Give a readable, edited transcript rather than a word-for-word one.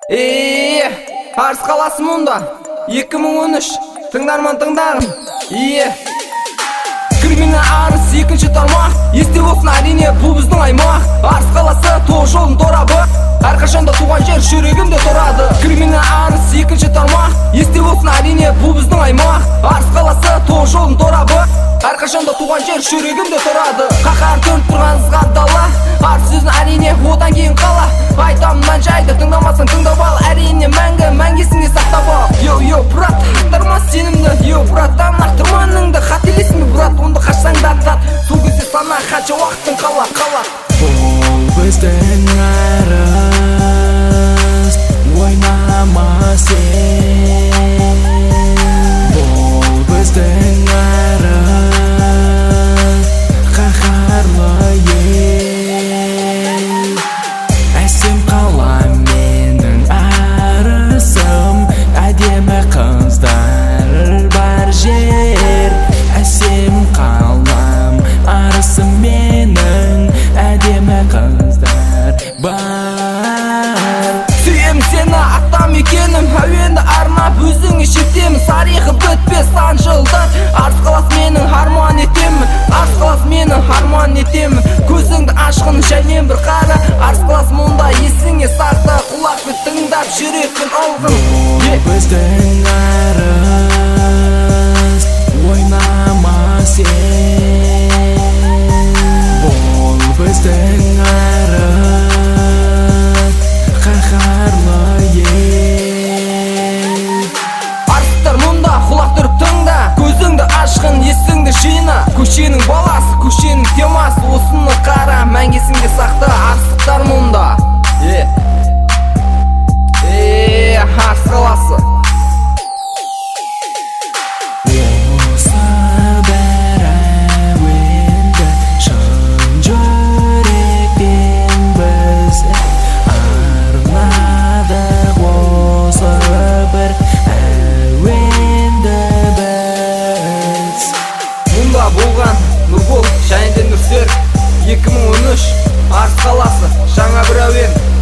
Арыс қаласы мұнда 2013 тыңдарман тыңдағын. Криминал арыс екінші тармақ, есте болсын әрине бұл біздің аймақ. Арыс қаласы тоғыз жолдың торабы, әрқашанда туған жер жүрегімде тұрады. Криминал арыс екінші тармақ, есте болсын әрине бұл біздің аймақ. Арыс қаласы тоғыз жолдың торабы, әрқашанда туған жер жүрегімде тұрады. Қаһар төніп тұрған ызғар дала, арыс сөзін әрине одан кейін қала. Айтамын мән жайды, тыңдамасаң тыңдап ал, әрине мәңгі есіңде сақтап ал. Йо брат, ақтырма сенімді, йо браттан ақтырма үніңді. Қателесме брат, онда қашсаң да тат, сол кезде сана қанша уақыттың қала. Бұл біздің арыс, ойнама сен. Бұл біздің арыс, қаһарлы ел. Әсем қала менің арысым, әдемі қыздар бар жер. Әсем қалам арысым менің, әдемі қыздар бар. Сүйем сені аттам екенім, әуенді арнап өзіңе шертемін. Тарихы бітпес сан жылдар, Арыс қаласы менің арман етемін. Арыс қаласы менің арман етемін. Көзіңді ашқын және бір қара, Арыс қаласы мұнда есіңе сақта. Құлақпен тыңдап жүрекпен алғын. Біздің арыс, ойнама сен. Бұл біздің арыс, қаһарлы ел. Арыстар мұнда құлақ түріп тыңда, көзіңді ашқын есіңді жина. Көшенің баласы, көшенің темасы, осыны қара, мәңгі есіңде сақта. Арыстықтар мұнда Арыс қаласы. Осы бір әуенді шын жүректен біз арнадық. Осы бір әуенді біз. Мұнда болған Нұрбол және де Нұрсерік 2013 Арыс қаласы, жаңа бір әуен.